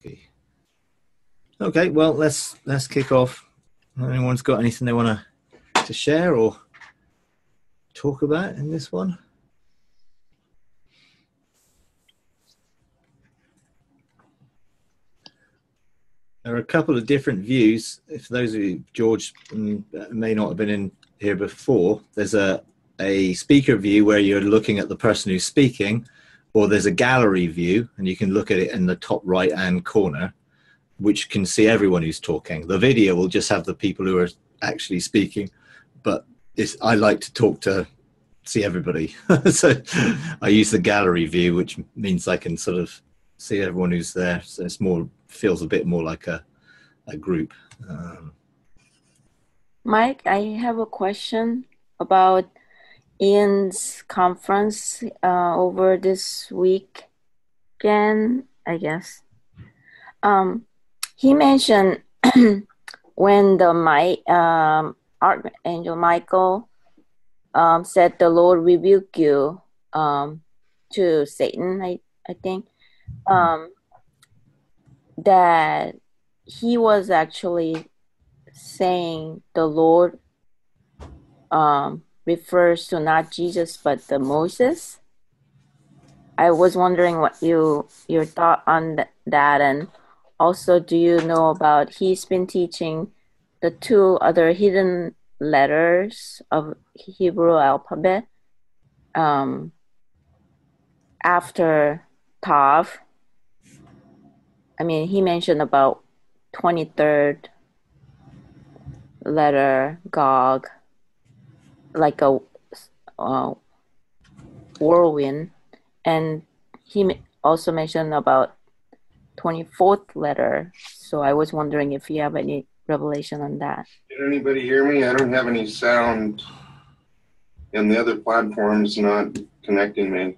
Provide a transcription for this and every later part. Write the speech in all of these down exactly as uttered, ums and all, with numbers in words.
Okay. Okay, well, let's let's kick off. Anyone's got anything they want to to share or talk about in this one? There are a couple of different views. If those of you, George, may not have been in here before, there's a, a speaker view where you're looking at the person who's speaking, or there's a gallery view, and you can look at it in the top right-hand corner, which can see everyone who's talking. The video will just have the people who are actually speaking, but it's, I like to talk to see everybody. So I use the gallery view, which means I can sort of see everyone who's there. So it's more, feels a bit more like a, a group. Um, Mike, I have a question about Ian's conference uh, over this weekend, I guess. Um, he mentioned when the my, um, Archangel Michael um, said the Lord rebuke you um, to Satan, I, I think, um, that he was actually saying the Lord um, refers to not Jesus, but the Moses. I was wondering what you your thought on th- that, and also, do you know about he's been teaching the two other hidden letters of Hebrew alphabet um, after Tav. I mean, he mentioned about twenty-third letter Gog, like a uh, whirlwind, and he also mentioned about twenty-fourth letter. So I was wondering if you have any revelation on that. Did anybody hear me? I don't have any sound, and the other platform's not connecting me.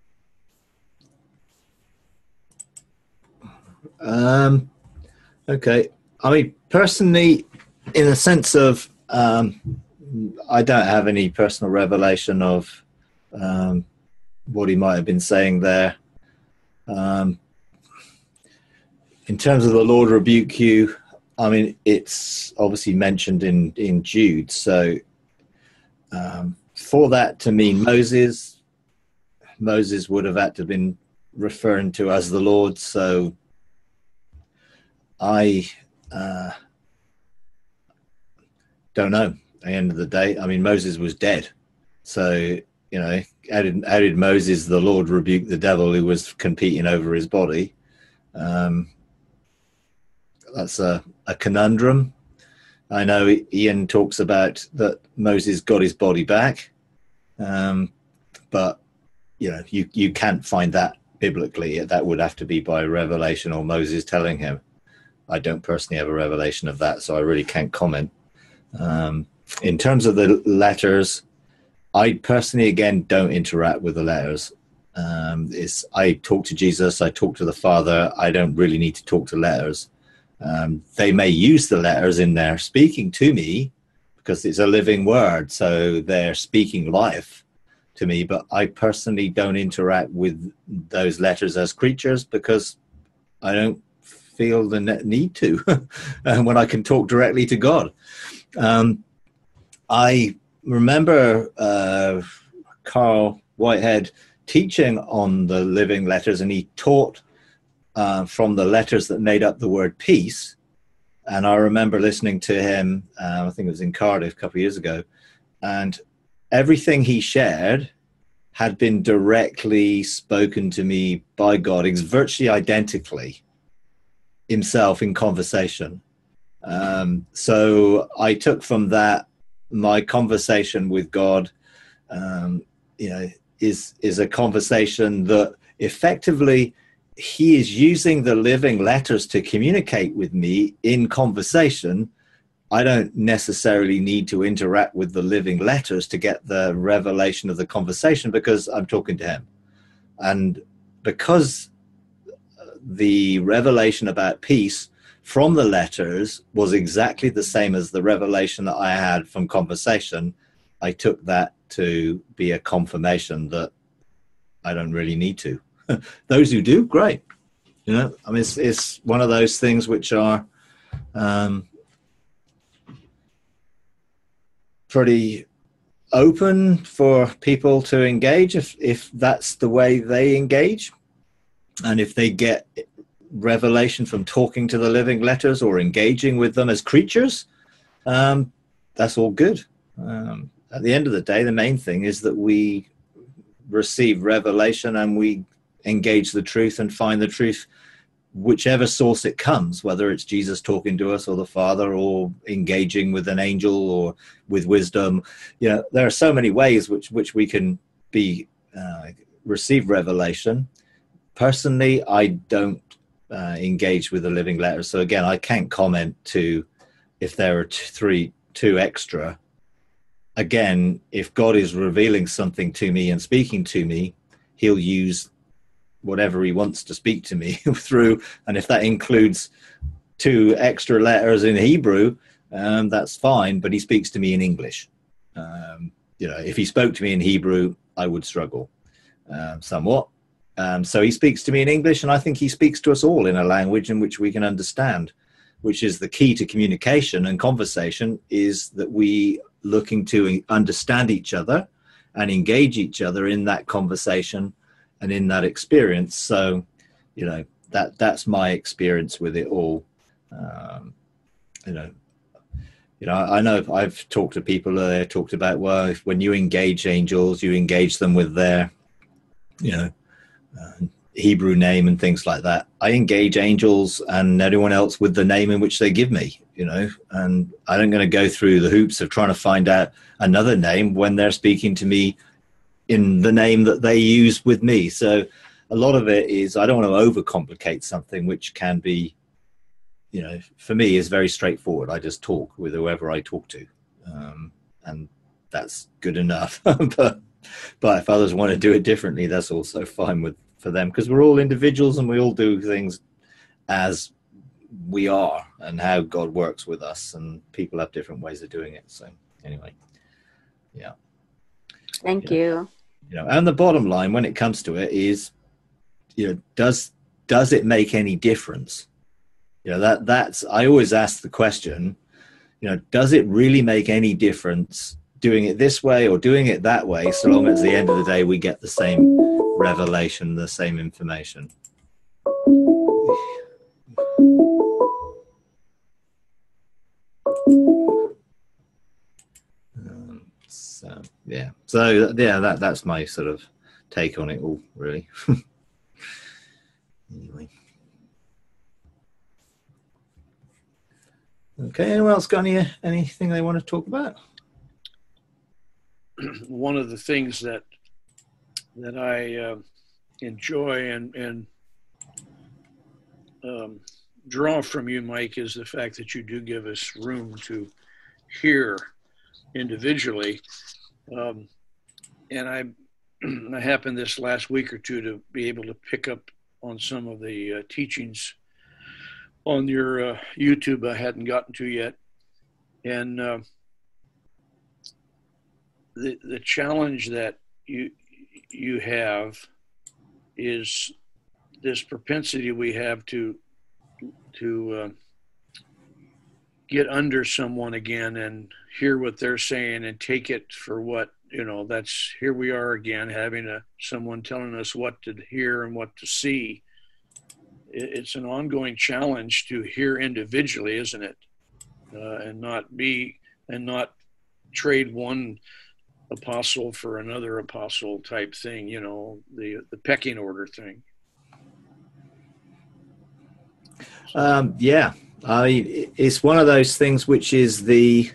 Um, okay. I mean, personally, in the sense of, um, I don't have any personal revelation of um, what he might have been saying there. Um, in terms of the Lord rebuke you, I mean, it's obviously mentioned in, in Jude. So um, for that to mean Moses, Moses would have had to have been referring to as the Lord. So I uh, don't know. At the end of the day, I mean, Moses was dead. So, you know, how did, how did Moses, the Lord, rebuke the devil who was competing over his body? Um, that's a, a conundrum. I know Ian talks about that Moses got his body back, um, but, you know, you, you can't find that biblically. That would have to be by revelation or Moses telling him. I don't personally have a revelation of that, so I really can't comment. Um, in terms of the letters, I personally, again, don't interact with the letters. Um, it's, I talk to Jesus, I talk to the Father. I don't really need to talk to letters. Um, they may use the letters in their speaking to me because it's a living word, so they're speaking life to me, but I personally don't interact with those letters as creatures because I don't feel the need to when I can talk directly to God. Um, I remember uh, Carl Whitehead teaching on the living letters, and he taught uh, from the letters that made up the word peace. And I remember listening to him, uh, I think it was in Cardiff a couple of years ago, and everything he shared had been directly spoken to me by God. It's virtually identically himself in conversation. Um, so I took from that my conversation with God, um, you know, is is a conversation that effectively he is using the living letters to communicate with me in conversation. I don't necessarily need to interact with the living letters to get the revelation of the conversation because I'm talking to him. And because the revelation about peace from the letters was exactly the same as the revelation that I had from conversation, I took that to be a confirmation that I don't really need to. Those who do, great. You know, I mean, it's, it's one of those things which are um, pretty open for people to engage if, if that's the way they engage. And if they get revelation from talking to the living letters or engaging with them as creatures, um, that's all good. Um, at the end of the day, the main thing is that we receive revelation and we engage the truth and find the truth, whichever source it comes, whether it's Jesus talking to us or the Father or engaging with an angel or with wisdom. You know, there are so many ways which, which we can be, uh, receive revelation. Personally, I don't uh, engage with the living letters. So again, I can't comment to if there are t- three, two extra. Again, if God is revealing something to me and speaking to me, he'll use whatever he wants to speak to me through. And if that includes two extra letters in Hebrew, um, that's fine, but he speaks to me in English. Um, you know, if he spoke to me in Hebrew, I would struggle um, somewhat. Um, so he speaks to me in English, and I think he speaks to us all in a language in which we can understand, which is the key to communication and conversation, is that we looking to understand each other and engage each other in that conversation and in that experience. So, you know, that that's my experience with it all. Um, you know, you know, I know I've talked to people there, talked about, well, if, when you engage angels, you engage them with their, you know, uh, Hebrew name and things like that. I engage angels and everyone else with the name in which they give me, you know, and I'm going to go through the hoops of trying to find out another name when they're speaking to me in the name that they use with me. So a lot of it is, I don't want to overcomplicate something which can be, you know, for me is very straightforward. I just talk with whoever I talk to. Um, and that's good enough. but, but if others want to do it differently, that's also fine with, for them, because we're all individuals and we all do things as we are and how God works with us, and people have different ways of doing it. So anyway, yeah. Thank you you. Know, you know, and the bottom line when it comes to it is, you know, does, does it make any difference? You know, that that's, I always ask the question, you know, does it really make any difference doing it this way or doing it that way, so long as at the end of the day we get the same revelation, the same information? Um, so yeah, so yeah, that that's my sort of take on it all, really. Anyway. Okay, anyone else got any anything they want to talk about? One of the things that that I uh, enjoy and and um, draw from you, Mike, is the fact that you do give us room to hear individually. Um, and I, I happened this last week or two to be able to pick up on some of the uh, teachings on your uh, YouTube I hadn't gotten to yet. And uh, the the challenge that you you have is this propensity we have to to uh, get under someone again and hear what they're saying and take it for what, you know, that's, here we are again, having a someone telling us what to hear and what to see. It's an ongoing challenge to hear individually, isn't it? Uh, and not be, and not trade one apostle for another apostle type thing, you know, the the pecking order thing. Um, yeah, I mean, it's one of those things which is the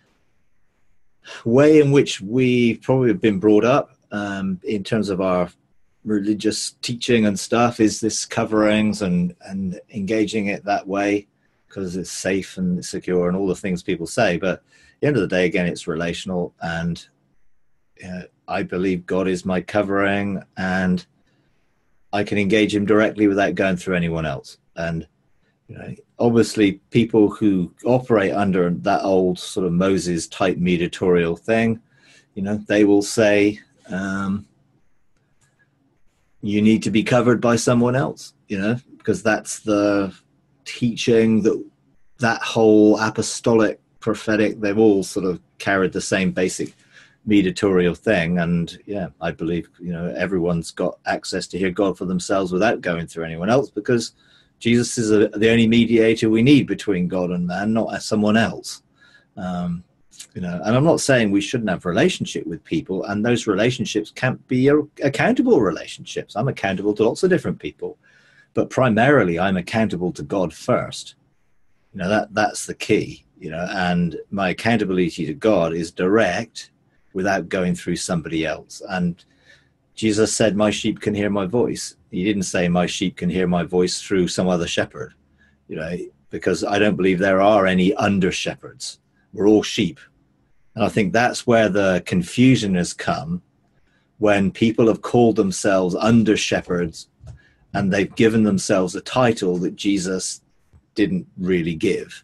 way in which we've probably been brought up um, in terms of our religious teaching and stuff, is this coverings and, and engaging it that way because it's safe and secure and all the things people say. But at the end of the day, again, it's relational, and uh, I believe God is my covering and I can engage him directly without going through anyone else. And you know, obviously people who operate under that old sort of Moses type mediatorial thing, you know, they will say, um, you need to be covered by someone else, you know, because that's the teaching that that whole apostolic, prophetic, they've all sort of carried the same basic mediatorial thing. And yeah, I believe, you know, everyone's got access to hear God for themselves without going through anyone else, because Jesus is a, the only mediator we need between God and man, not as someone else. Um, you know, and I'm not saying we shouldn't have relationship with people, and those relationships can't be a, accountable relationships. I'm accountable to lots of different people, but primarily I'm accountable to God first. You know, that that's the key, you know, and my accountability to God is direct without going through somebody else. And Jesus said, my sheep can hear my voice. He didn't say my sheep can hear my voice through some other shepherd, you know, because I don't believe there are any under shepherds. We're all sheep. And I think that's where the confusion has come, when people have called themselves under shepherds and they've given themselves a title that Jesus didn't really give.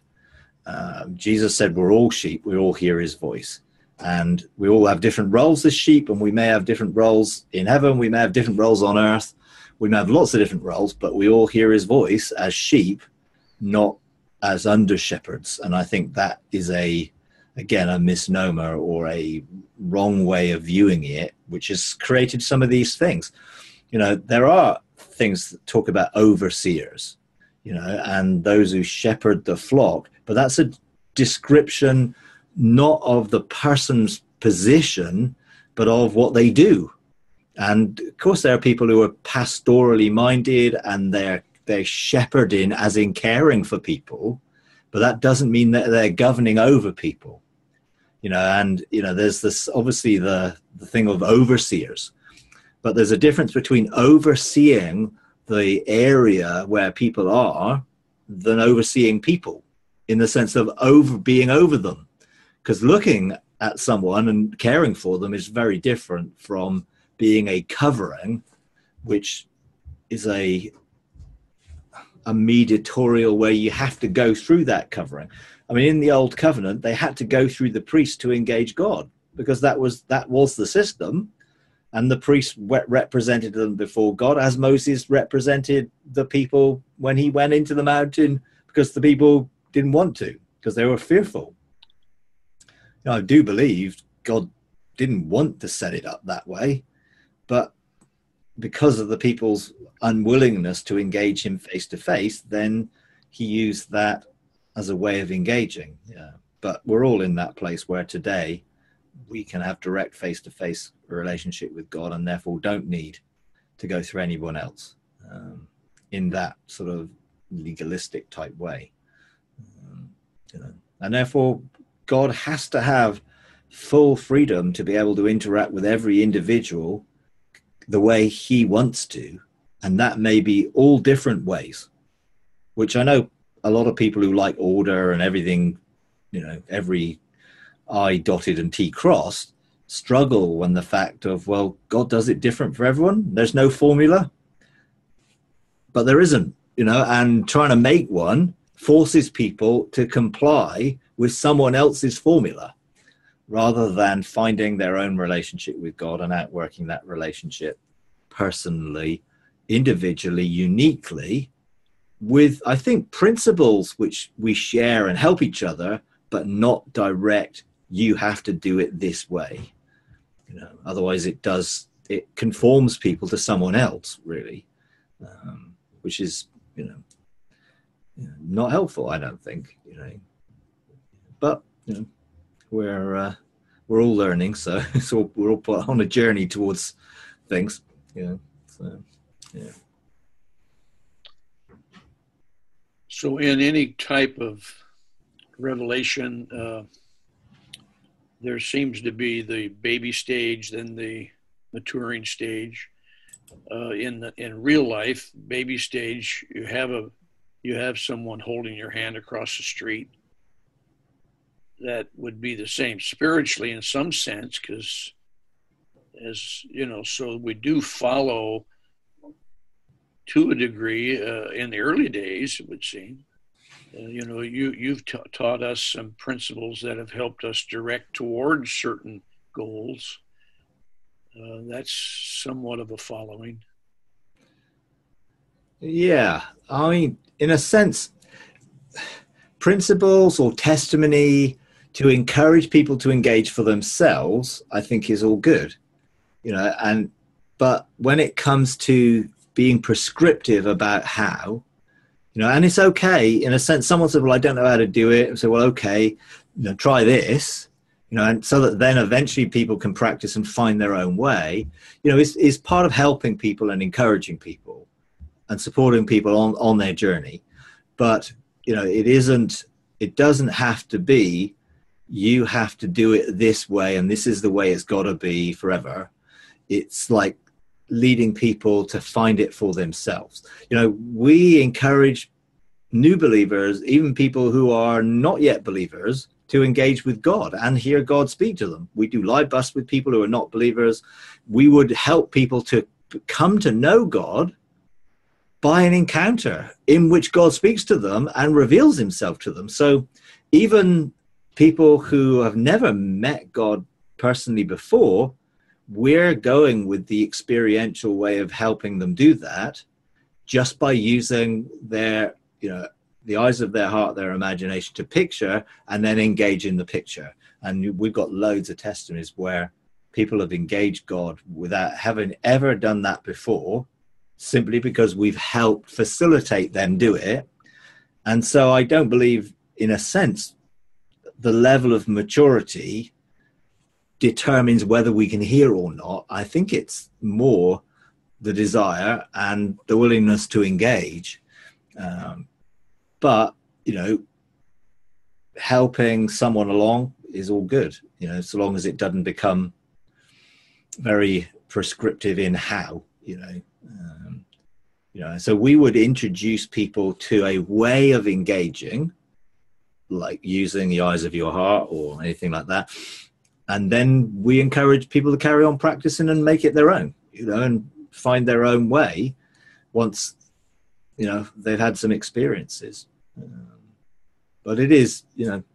Uh, Jesus said, we're all sheep. We all hear his voice. And we all have different roles as sheep, and we may have different roles in heaven. We may have different roles on earth. We may have lots of different roles, but we all hear his voice as sheep, not as under shepherds. And I think that is a, again, a misnomer or a wrong way of viewing it, which has created some of these things. You know, there are things that talk about overseers, you know, and those who shepherd the flock, but that's a description not of the person's position, but of what they do. And of course, there are people who are pastorally minded and they're they're shepherding, as in caring for people, but that doesn't mean that they're governing over people. You know, and you know, there's this obviously the the thing of overseers, but there's a difference between overseeing the area where people are than overseeing people, in the sense of over being over them. Because looking at someone and caring for them is very different from being a covering, which is a a mediatorial where you have to go through that covering. I mean, in the Old Covenant, they had to go through the priest to engage God, because that was that was the system, and the priest represented them before God, as Moses represented the people when he went into the mountain, because the people didn't want to, because they were fearful. Now, I do believe God didn't want to set it up that way, but because of the people's unwillingness to engage him face to face, then he used that as a way of engaging. Yeah. But we're all in that place where today we can have direct face to face relationship with God, and therefore don't need to go through anyone else um, in that sort of legalistic type way. Um, you know, and therefore God has to have full freedom to be able to interact with every individual the way he wants to. And that may be all different ways, which I know a lot of people who like order and everything, you know, every I dotted and T crossed, struggle when the fact of, well, God does it different for everyone. There's no formula, but there isn't, you know, and trying to make one forces people to comply with someone else's formula, rather than finding their own relationship with God and outworking that relationship personally, individually, uniquely, with, I think, principles which we share and help each other, but not direct, you have to do it this way. You know, otherwise it does, it conforms people to someone else, really, um, which is, you know, you know, not helpful, I don't think, you know. But you know, we're uh, we're all learning, so so we're all put on a journey towards things, you know. So yeah. So, in any type of revelation, uh, there seems to be the baby stage, then the maturing stage. Uh, in the, in real life, baby stage, you have a you have someone holding your hand across the street. That would be the same spiritually in some sense, because, as you know, so we do follow to a degree uh, in the early days, it would seem. Uh, you know, you, you've ta- taught us some principles that have helped us direct towards certain goals. Uh, that's somewhat of a following. Yeah, I mean, in a sense, principles or testimony to encourage people to engage for themselves, I think is all good, you know, and, but when it comes to being prescriptive about how, you know, and it's okay, in a sense, someone said, well, I don't know how to do it. And say, well, okay, you know, try this, you know, and so that then eventually people can practice and find their own way, you know, is, is part of helping people and encouraging people and supporting people on, on their journey. But, you know, it isn't, it doesn't have to be, you have to do it this way and this is the way it's got to be forever. It's like leading people to find it for themselves. You know, we encourage new believers, even people who are not yet believers, to engage with God and hear God speak to them. We do live bus with people who are not believers. We would help people to come to know God by an encounter in which God speaks to them and reveals himself to them. So even people who have never met God personally before, we're going with the experiential way of helping them do that just by using their, you know, the eyes of their heart, their imagination to picture and then engage in the picture. And we've got loads of testimonies where people have engaged God without having ever done that before, simply because we've helped facilitate them do it. And so I don't believe, in a sense, the level of maturity determines whether we can hear or not. I think it's more the desire and the willingness to engage. Um, but, you know, helping someone along is all good, you know, so long as it doesn't become very prescriptive in how, you know. Um, you know, so we would introduce people to a way of engaging, like using the eyes of your heart or anything like that. And then we encourage people to carry on practicing and make it their own, you know, and find their own way once, you know, they've had some experiences. Um, but it is, you know,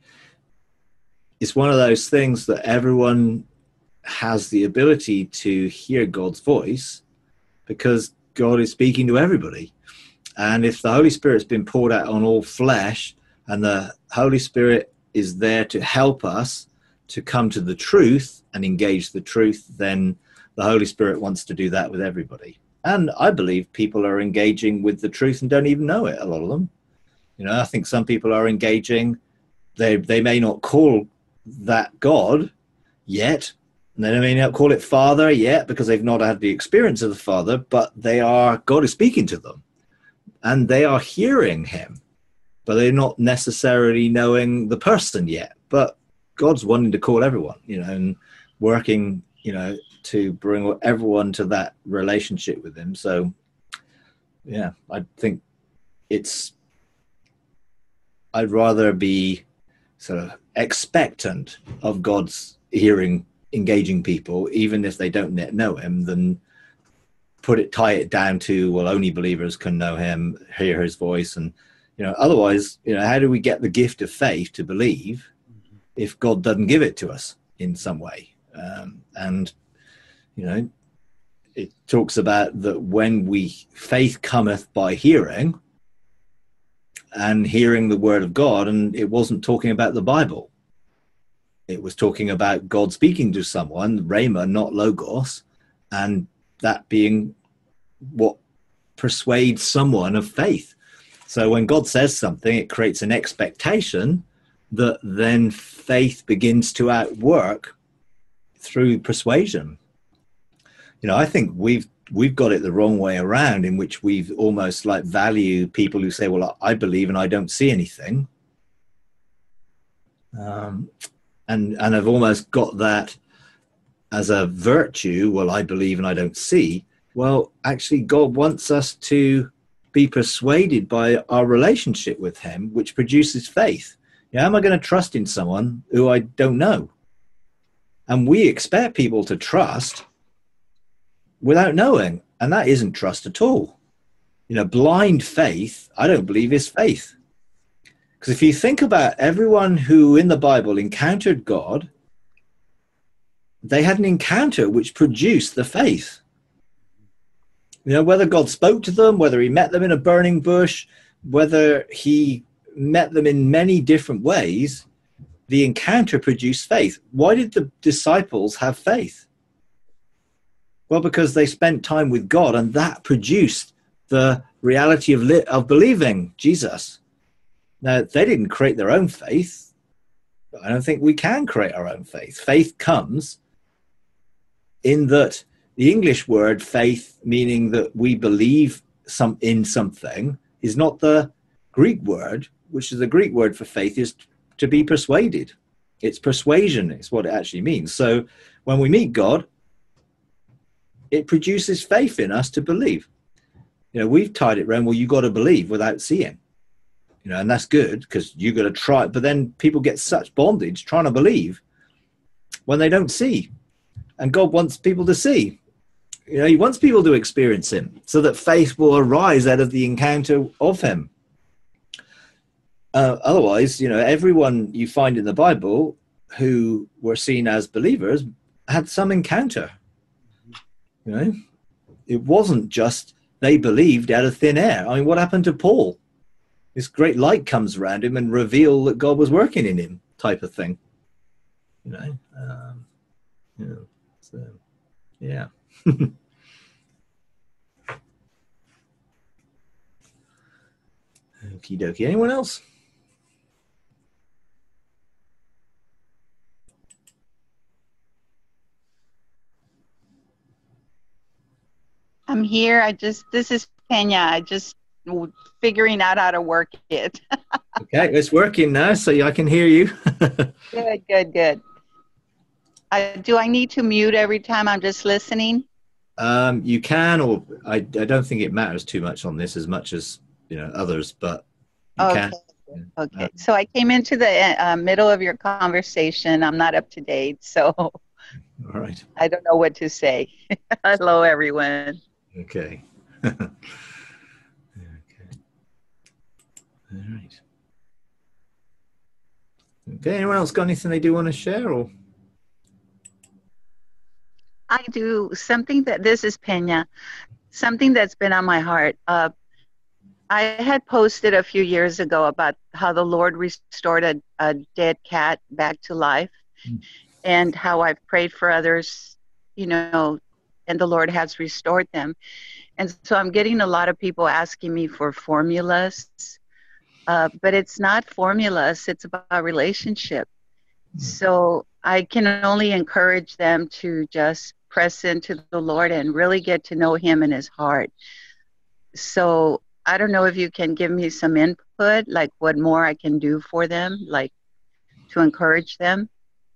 it's one of those things that everyone has the ability to hear God's voice because God is speaking to everybody. And if the Holy Spirit's been poured out on all flesh and the Holy Spirit is there to help us to come to the truth and engage the truth, then the Holy Spirit wants to do that with everybody. And I believe people are engaging with the truth and don't even know it, a lot of them. You know, I think some people are engaging, they they may not call that God yet, and they may not call it Father yet because they've not had the experience of the Father, but they are, God is speaking to them and they are hearing him, but they're not necessarily knowing the person yet. But God's wanting to call everyone, you know, and working, you know, to bring everyone to that relationship with him. So, yeah, I think it's, I'd rather be sort of expectant of God's hearing, engaging people, even if they don't yet know him, than put it, tie it down to, well, only believers can know him, hear his voice. And, you know, otherwise, you know, how do we get the gift of faith to believe if God doesn't give it to us in some way? Um, and, you know, it talks about that when we, faith cometh by hearing, and hearing the word of God, and it wasn't talking about the Bible. It was talking about God speaking to someone, Rhema, not Logos, and that being what persuades someone of faith. So when God says something, it creates an expectation that then faith begins to outwork through persuasion. You know, I think we've we've got it the wrong way around, in which we've almost like value people who say, well, I believe and I don't see anything. Um, and, and I've almost got that as a virtue. Well, I believe and I don't see. Well, actually, God wants us to be persuaded by our relationship with him, which produces faith. You know, am I going to trust in someone who I don't know? And we expect people to trust without knowing, and that isn't trust at all. You know, blind faith, I don't believe, is faith. Because if you think about everyone who in the Bible encountered God, they had an encounter which produced the faith. You know, whether God spoke to them, whether he met them in a burning bush, whether he met them in many different ways, the encounter produced faith. Why did the disciples have faith? Well, because they spent time with God, and that produced the reality of li- of believing Jesus. Now, they didn't create their own faith. I don't think we can create our own faith. Faith comes in that the English word faith, meaning that we believe some in something, is not the Greek word, which is the Greek word for faith, is to be persuaded. It's persuasion is what it actually means. So when we meet God, it produces faith in us to believe. You know, we've tied it around, well, you got to believe without seeing. You know, and that's good because you got to try. But then people get such bondage trying to believe when they don't see. And God wants people to see. You know, he wants people to experience him so that faith will arise out of the encounter of him. Uh, otherwise, you know, everyone you find in the Bible who were seen as believers had some encounter. You know, it wasn't just they believed out of thin air. I mean, what happened to Paul? This great light comes around him and reveal that God was working in him, type of thing. You know, um, you know, so yeah. Okie dokie. Anyone else? I'm here. I just, this is Pena. I just figuring out how to work it. Okay, it's working now, so I can hear you. Good, good, good. Uh, do I need to mute every time I'm just listening? Um, you can, or I, I don't think it matters too much on this as much as, you know, others, but you okay. can. Okay. So I came into the uh, middle of your conversation. I'm not up to date, so All right. I don't know what to say. Hello, everyone. Okay. Okay. All right. Okay. Anyone else got anything they do want to share, or? I do something that, this is Pena, something that's been on my heart. Uh, I had posted a few years ago about how the Lord restored a, a dead cat back to life, mm. and how I've prayed for others, you know, and the Lord has restored them. And so I'm getting a lot of people asking me for formulas, uh, but it's not formulas, it's about relationship. Mm. So I can only encourage them to just press into the Lord and really get to know him and his heart. So I don't know if you can give me some input, like what more I can do for them, like to encourage them.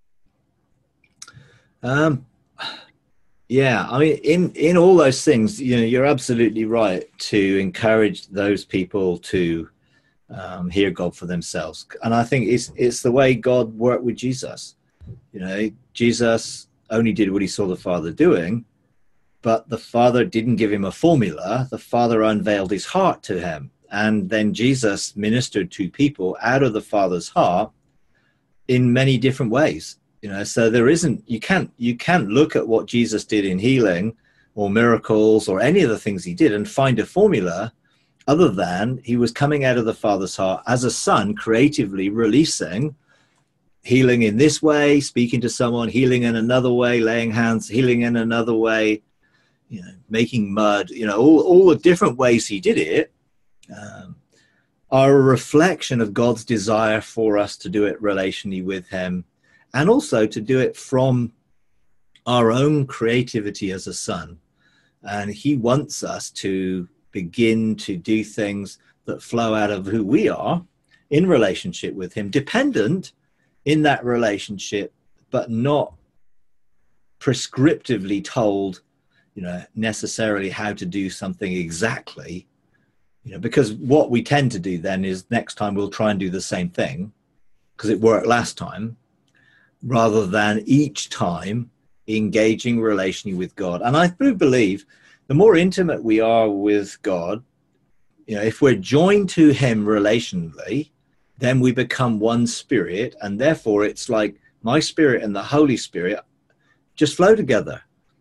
Um, yeah, I mean, in, in all those things, you know, you're absolutely right to encourage those people to um, hear God for themselves. And I think it's, it's the way God worked with Jesus. You know, Jesus only did what he saw the Father doing, but the Father didn't give him a formula. The Father unveiled his heart to him. And then Jesus ministered to people out of the Father's heart in many different ways. You know, so there isn't, you can't, you can't look at what Jesus did in healing or miracles or any of the things he did and find a formula other than he was coming out of the Father's heart as a son, creatively releasing healing in this way, speaking to someone, healing in another way, laying hands, healing in another way, you know, making mud, you know, all, all the different ways he did it um, are a reflection of God's desire for us to do it relationally with him, and also to do it from our own creativity as a son. And he wants us to begin to do things that flow out of who we are in relationship with him, dependent in that relationship, but not prescriptively told, you know, necessarily how to do something exactly, you know, because what we tend to do then is next time we'll try and do the same thing because it worked last time, rather than each time engaging relationally with God. And I do believe the more intimate we are with God, you know, if we're joined to him relationally, then we become one spirit, and therefore it's like my spirit and the Holy Spirit just flow together.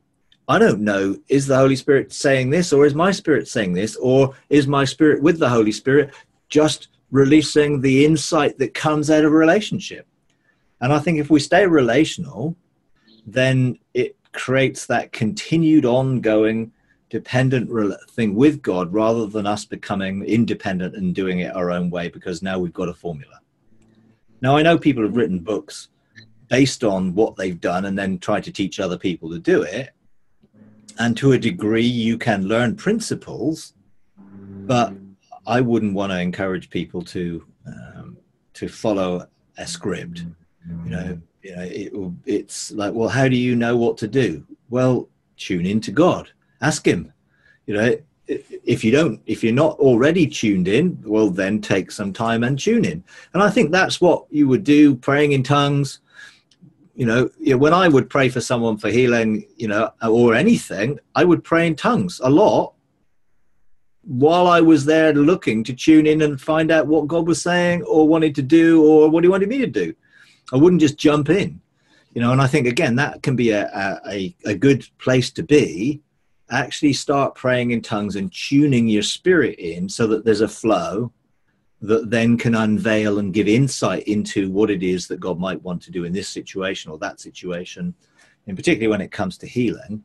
I don't know, is the Holy Spirit saying this, or is my spirit saying this, or is my spirit with the Holy Spirit just releasing the insight that comes out of a relationship? And I think if we stay relational, then it creates that continued ongoing dependent thing with God, rather than us becoming independent and doing it our own way because now we've got a formula. Now, I know people have written books based on what they've done and then try to teach other people to do it. And to a degree, you can learn principles, but I wouldn't want to encourage people to um, to follow a script. You know, you know, it, it's like, well, how do you know what to do? Well, tune into God. Ask Him. You know, if you don't, if you're not already tuned in, well, then take some time and tune in. And I think that's what you would do, praying in tongues. You know, when I would pray for someone for healing, you know, or anything, I would pray in tongues a lot while I was there looking to tune in and find out what God was saying or wanted to do or what He wanted me to do. I wouldn't just jump in, you know, and I think, again, that can be a, a, a good place to be. Actually start praying in tongues and tuning your spirit in so that there's a flow that then can unveil and give insight into what it is that God might want to do in this situation or that situation, and particularly when it comes to healing,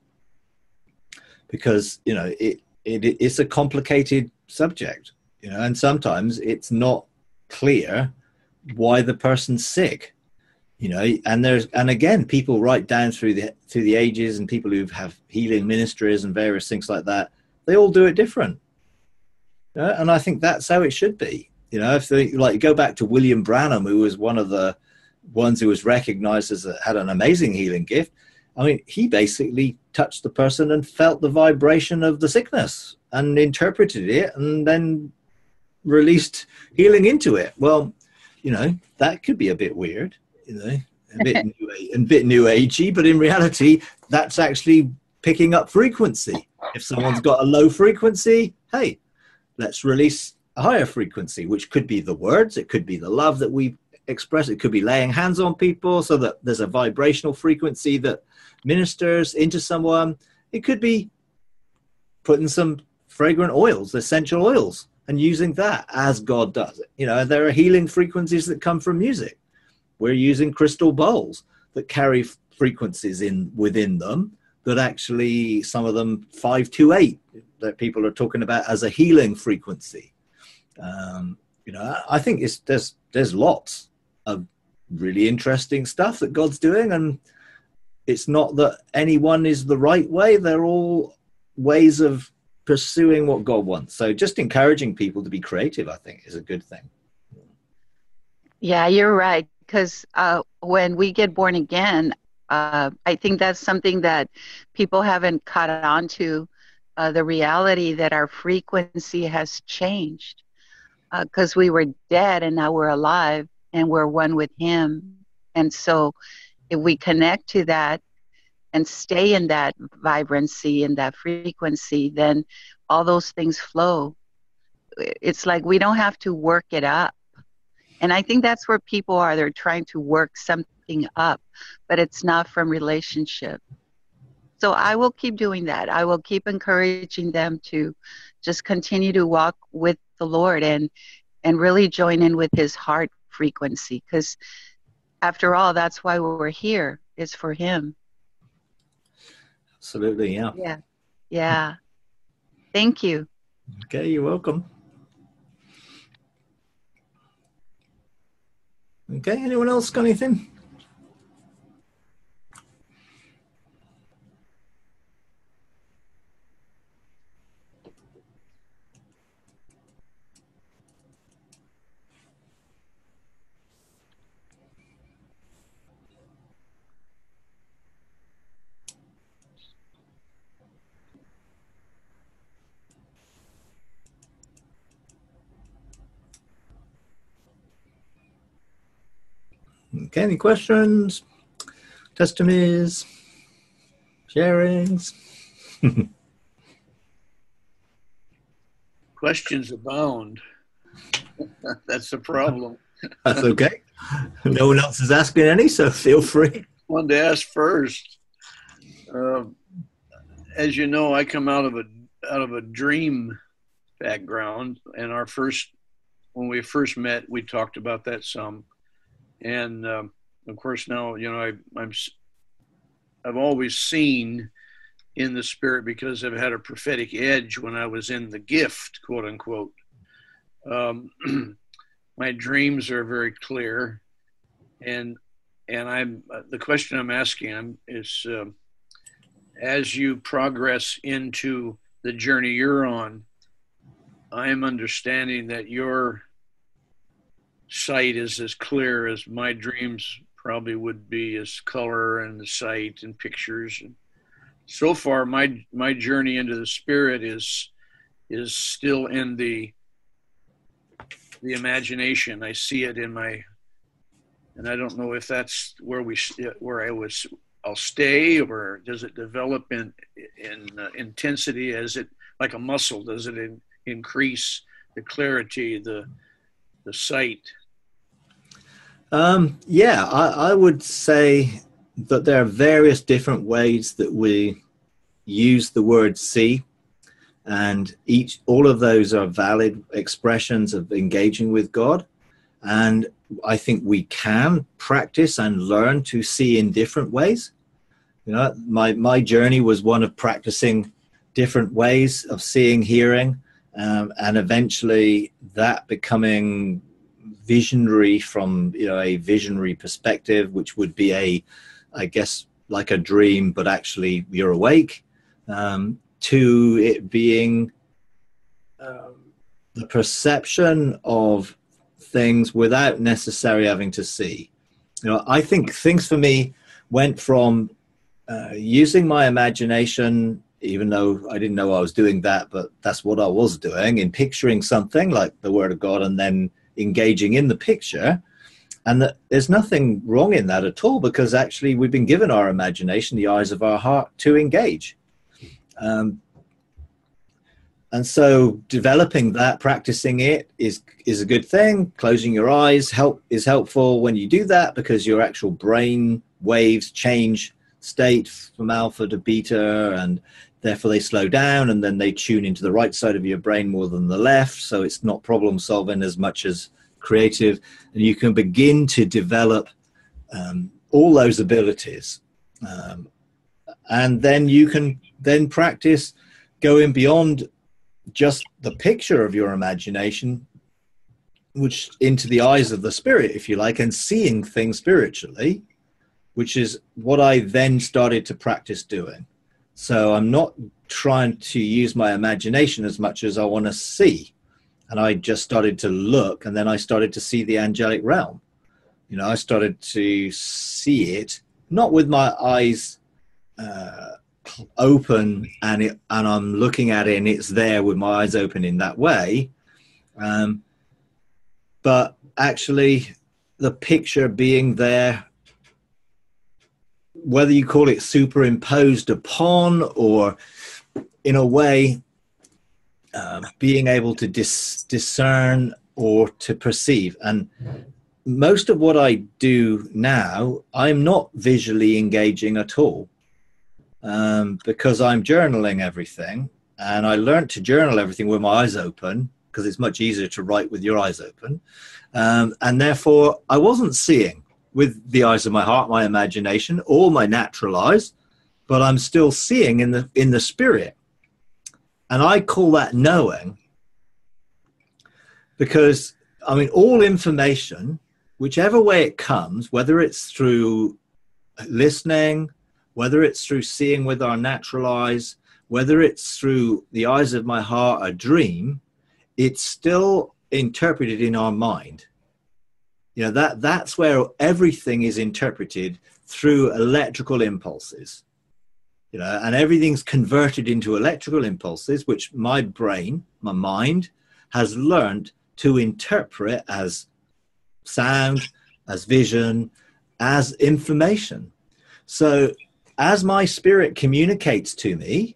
because, you know, it, it it's a complicated subject, you know, and sometimes it's not clear why the person's sick, you know, and there's, and again, people right down through the, through the ages, and people who have healing ministries and various things like that, they all do it different. You know? And I think that's how it should be. You know, if they, like, go back to William Branham, who was one of the ones who was recognized as a, had an amazing healing gift. I mean, he basically touched the person and felt the vibration of the sickness and interpreted it and then released healing into it. Well, you know, that could be a bit weird, you know, a bit new, a bit new agey, but in reality, that's actually picking up frequency. If someone's got a low frequency, hey, let's release a higher frequency, which could be the words, it could be the love that we express, it could be laying hands on people so that there's a vibrational frequency that ministers into someone. It could be putting some fragrant oils, essential oils, and using that as God does it. You know, there are healing frequencies that come from music. We're using crystal bowls that carry frequencies in within them that actually, some of them five two eight, that people are talking about as a healing frequency. Um, you know, I think it's, there's there's lots of really interesting stuff that God's doing, and it's not that any one is the right way. They're all ways of pursuing what God wants. So just encouraging people to be creative, I think, is a good thing. Yeah, you're right. Because uh, when we get born again, uh, I think that's something that people haven't caught on to, uh, the reality that our frequency has changed. Because uh, we were dead and now we're alive and we're one with Him. And so if we connect to that and stay in that vibrancy and that frequency, then all those things flow. It's like we don't have to work it up. And I think that's where people are. They're trying to work something up, but it's not from relationship. So I will keep doing that. I will keep encouraging them to just continue to walk with the Lord and and really join in with His heart frequency, because after all, that's why we're here, is for Him. Absolutely, yeah. Yeah, yeah. Thank you. Okay, you're welcome. Okay, anyone else got anything? Okay, any questions, testimonies, sharings? Questions abound. That's the problem. That's okay. No one else is asking any, so feel free. Wanted to ask first. Um, as you know, I come out of a out of a dream background, and our first when we first met, we talked about that some, and um, of course now you know I, I'm I've always seen in the spirit because I've had a prophetic edge when I was in the gift, quote unquote. Um, my dreams are very clear, and and I'm uh, the question I'm asking I'm, is uh, as you progress into the journey you're on, I'm understanding that your sight is as clear as my dreams probably would be, as color and the sight and pictures. And so far, my my journey into the spirit is is still in the the imagination. I see it in my, and I don't know if that's where we where I was. I'll stay, or does it develop in in uh, intensity as it like a muscle? Does it in, increase the clarity, the the sight? Um, yeah, I, I would say that there are various different ways that we use the word see, and each all of those are valid expressions of engaging with God. And I think we can practice and learn to see in different ways. You know, my, my journey was one of practicing different ways of seeing, hearing, um, and eventually that becoming visionary from, you know, a visionary perspective, which would be a, I guess, like a dream, but actually you're awake, um, to it being um, the perception of things without necessarily having to see. You know, I think things for me went from uh, using my imagination, even though I didn't know I was doing that, but that's what I was doing, in picturing something like the Word of God and then engaging in the picture. And that there's nothing wrong in that at all, because actually we've been given our imagination, the eyes of our heart, to engage. Um, And so developing that, practicing it is is a good thing. Closing your eyes help is helpful when you do that, because your actual brain waves change state from alpha to beta, and therefore they slow down, and then they tune into the right side of your brain more than the left. So it's not problem solving as much as creative. And you can begin to develop um, all those abilities. Um, and then you can then practice going beyond just the picture of your imagination, which into the eyes of the spirit, if you like, and seeing things spiritually, which is what I then started to practice doing. So I'm not trying to use my imagination as much as I want to see. And I just started to look, and then I started to see the angelic realm. You know, I started to see it, not with my eyes uh, open and it, and I'm looking at it and it's there with my eyes open in that way, um, but actually the picture being there, whether you call it superimposed upon or in a way uh, being able to dis- discern or to perceive. And most of what I do now, I'm not visually engaging at all. Um, because I'm journaling everything, and I learned to journal everything with my eyes open, because it's much easier to write with your eyes open. Um, and therefore, I wasn't seeing with the eyes of my heart, my imagination, all my natural eyes, but I'm still seeing in the in the spirit. And I call that knowing, because, I mean, all information, whichever way it comes, whether it's through listening, whether it's through seeing with our natural eyes, whether it's through the eyes of my heart, a dream, it's still interpreted in our mind. You know, that that's where everything is interpreted, through electrical impulses. You know, and everything's converted into electrical impulses, which my brain, my mind, has learned to interpret as sound, as vision, as information. So as my spirit communicates to me,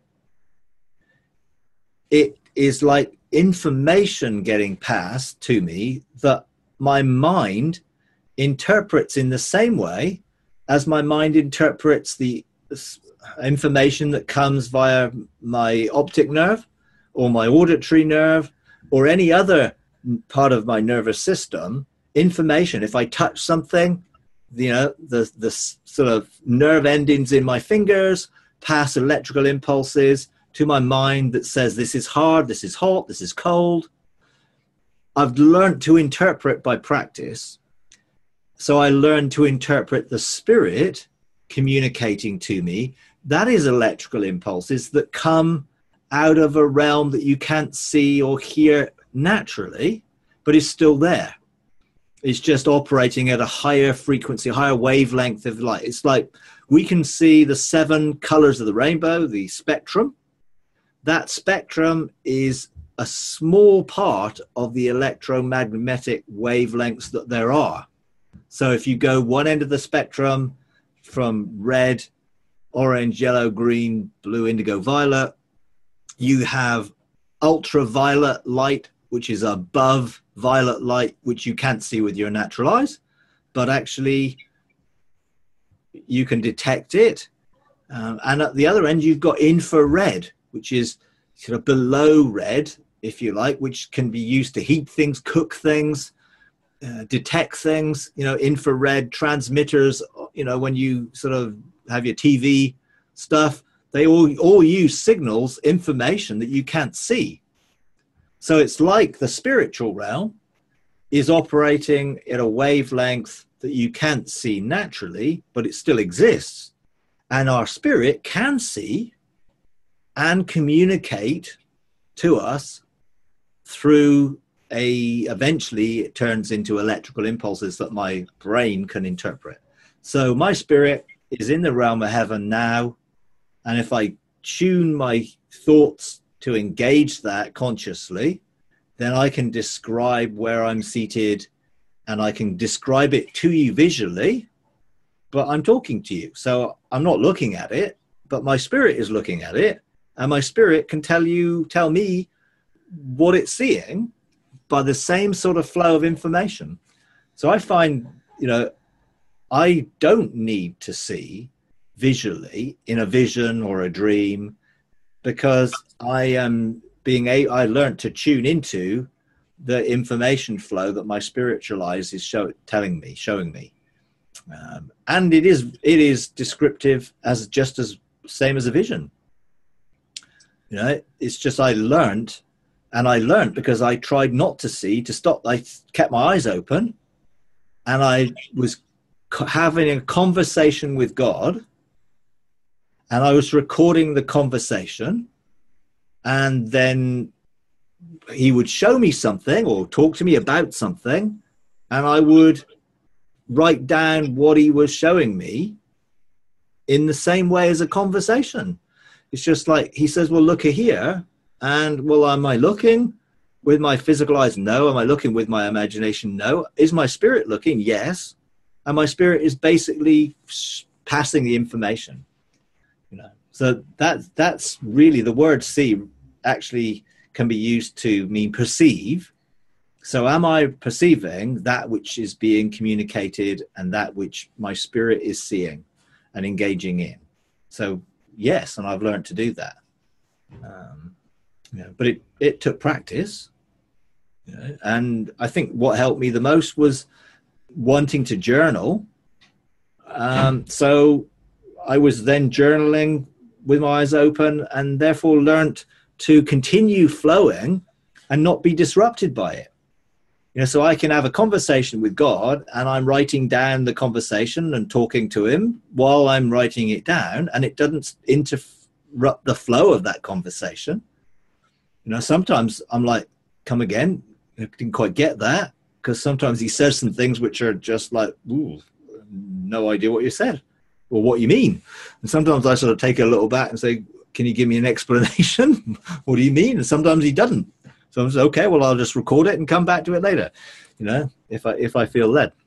it is like information getting passed to me that my mind interprets in the same way as my mind interprets the information that comes via my optic nerve or my auditory nerve or any other part of my nervous system, information, if I touch something, you know, the, the sort of nerve endings in my fingers pass electrical impulses to my mind that says this is hard, this is hot, this is cold. I've learned to interpret by practice. So I learned to interpret the spirit communicating to me. That is electrical impulses that come out of a realm that you can't see or hear naturally, but is still there. It's just operating at a higher frequency, higher wavelength of light. It's like we can see the seven colors of the rainbow, the spectrum. That spectrum is a small part of the electromagnetic wavelengths that there are. So if you go one end of the spectrum from red, orange, yellow, green, blue, indigo, violet, you have ultraviolet light, which is above violet light, which you can't see with your natural eyes, but actually you can detect it. Um, and at the other end, you've got infrared, which is sort of below red, if you like, which can be used to heat things, cook things, uh, detect things, you know, infrared transmitters, you know, when you sort of have your T V stuff, they all, all use signals, information that you can't see. So it's like the spiritual realm is operating at a wavelength that you can't see naturally, but it still exists. And our spirit can see and communicate to us through a, eventually it turns into electrical impulses that my brain can interpret. So my spirit is in the realm of heaven now. And if I tune my thoughts to engage that consciously, then I can describe where I'm seated and I can describe it to you visually, but I'm talking to you. So I'm not looking at it, but my spirit is looking at it, and my spirit can tell you, tell me what it's seeing by the same sort of flow of information. So I find, you know, I don't need to see visually in a vision or a dream, because I am being a, I learned to tune into the information flow that my spiritual eyes is show, telling me, showing me. Um, and it is, it is descriptive as just as same as a vision. You know, it's just, I learned and I learned because I tried not to see, to stop. I kept my eyes open and I was having a conversation with God, and I was recording the conversation, and then he would show me something or talk to me about something, and I would write down what he was showing me in the same way as a conversation. It's just like he says, well, look here. And well, am I looking with my physical eyes? No. Am I looking with my imagination? No. Is my spirit looking? Yes. And my spirit is basically passing the information. You know, so that that's really the word see actually can be used to mean perceive. So am I perceiving that which is being communicated and that which my spirit is seeing and engaging in? So yes, and I've learned to do that. Um, yeah, but it, it took practice. You know, and I think what helped me the most was wanting to journal. Um, so I was then journaling with my eyes open, and therefore learned to continue flowing and not be disrupted by it. You know, so I can have a conversation with God and I'm writing down the conversation and talking to him while I'm writing it down, and it doesn't interrupt the flow of that conversation. You know, sometimes I'm like, come again, I didn't quite get that, because sometimes he says some things which are just like, ooh, no idea what you said or what you mean. And sometimes I sort of take a little back and say, can you give me an explanation? What do you mean? And sometimes he doesn't. So I'm like, okay, well, I'll just record it and come back to it later, you know, if I, if I feel led.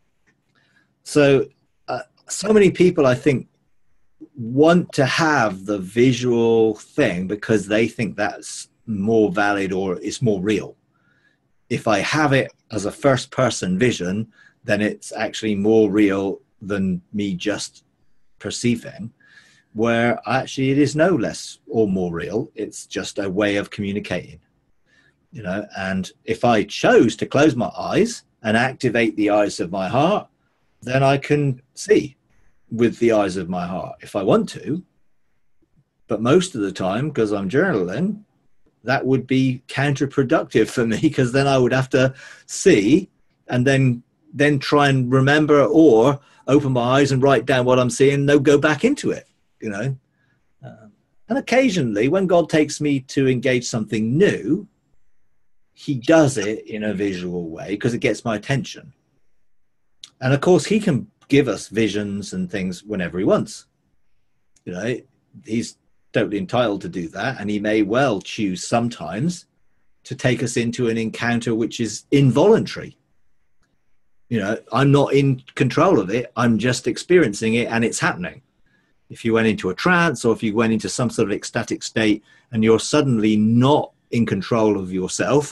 So, uh, so many people, I think, want to have the visual thing because they think that's more valid or it's more real. If I have it as a first person vision, then it's actually more real than me just perceiving. where actually it is no less or more real. It's just a way of communicating, you know. And if I chose to close my eyes and activate the eyes of my heart, then I can see with the eyes of my heart if I want to. But most of the time, because I'm journaling, that would be counterproductive for me, because then I would have to see and then then try and remember, or open my eyes and write down what I'm seeing, no, go back into it, you know. Um, and occasionally when God takes me to engage something new, he does it in a visual way because it gets my attention. And of course he can give us visions and things whenever he wants, you know. He's totally entitled to do that, and he may well choose sometimes to take us into an encounter which is involuntary. You know, I'm not in control of it, I'm just experiencing it and it's happening. If you went into a trance, or if you went into some sort of ecstatic state and you're suddenly not in control of yourself,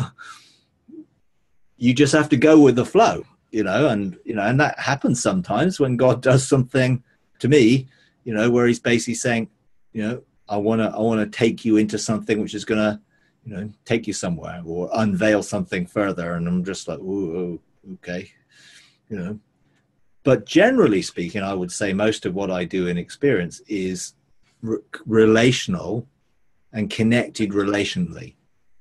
you just have to go with the flow, you know. And you know, and that happens sometimes when God does something to me, you know, where he's basically saying, you know, I want to I want to take you into something which is going to, you know, take you somewhere or unveil something further. And I'm just like, ooh, okay, you know. But generally speaking, I would say most of what I do in experience is re- relational and connected relationally.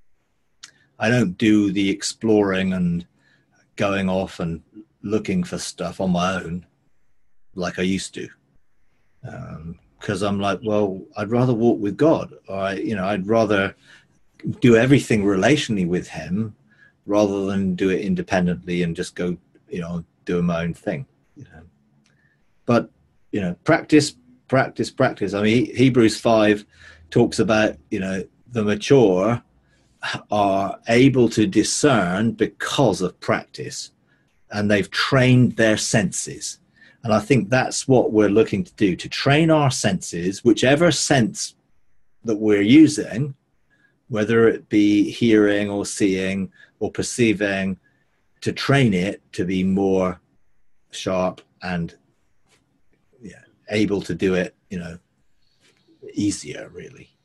I don't do the exploring and going off and looking for stuff on my own like I used to. Um, because I'm like, well, I'd rather walk with God, or I, you know, I'd rather do everything relationally with him rather than do it independently and just go, you know, doing my own thing, you know. But, you know, practice, practice, practice. I mean, Hebrews five talks about, you know, the mature are able to discern because of practice, and they've trained their senses. And I think that's what we're looking to do, to train our senses, whichever sense that we're using, whether it be hearing or seeing or perceiving, to train it to be more sharp and yeah, able to do it, you know, easier, really.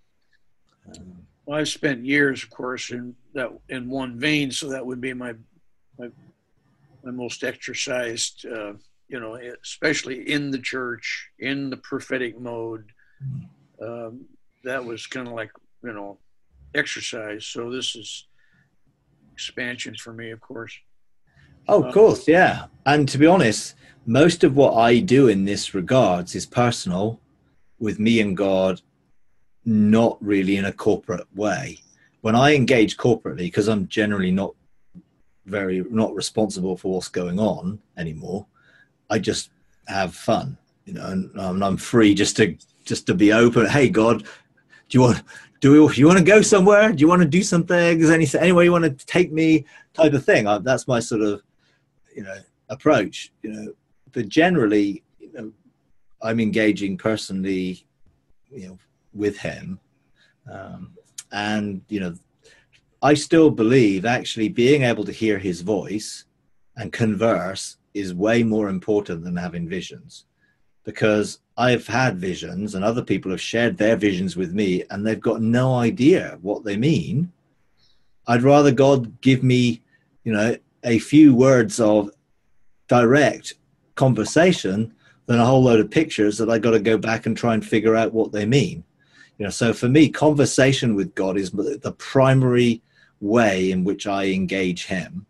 Um, Well, I've spent years, of course, in that in one vein, so that would be my my, my most exercised. Uh, you know, especially in the church, in the prophetic mode. Um, that was kind of like, you know, exercise. So this is expansion for me, of course. Oh, of course, yeah. And to be honest, most of what I do in this regards is personal with me and God, not really in a corporate way. When I engage corporately, because I'm generally not very, not responsible for what's going on anymore, I just have fun, you know, and, um, and I'm free just to just to be open. Hey, God, do you want do we, you want to go somewhere? Do you want to do something? Is any anywhere you want to take me? Type of thing. I, that's my sort of, you know, approach. You know, but generally, you know, I'm engaging personally, you know, with him, um, and you know, I still believe actually being able to hear his voice and converse is way more important than having visions, because I've had visions and other people have shared their visions with me and they've got no idea what they mean. I'd rather God give me, you know, a few words of direct conversation than a whole load of pictures that I got to go back and try and figure out what they mean. You know, so for me, conversation with God is the primary way in which I engage him.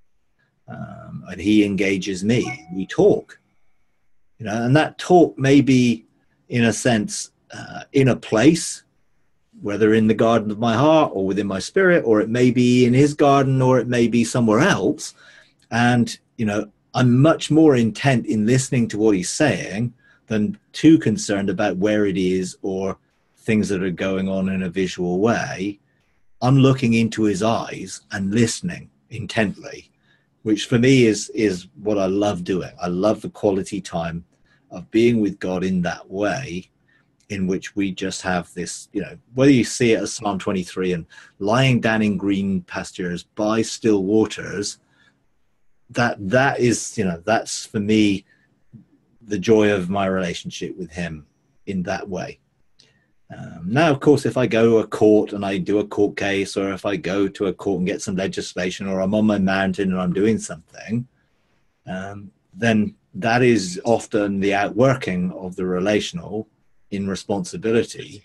Um, and he engages me. We talk, you know, and that talk may be, in a sense, uh, in a place, whether in the garden of my heart or within my spirit, or it may be in his garden, or it may be somewhere else. And, you know, I'm much more intent in listening to what he's saying than too concerned about where it is or things that are going on in a visual way. I'm looking into his eyes and listening intently, which for me is is what I love doing. I love the quality time of being with God in that way, in which we just have this, you know, whether you see it as Psalm twenty-three and lying down in green pastures by still waters, that that is, you know, that's for me the joy of my relationship with him in that way. Um, now, of course, if I go to a court and I do a court case, or if I go to a court and get some legislation, or I'm on my mountain and I'm doing something, um, then that is often the outworking of the relational in responsibility.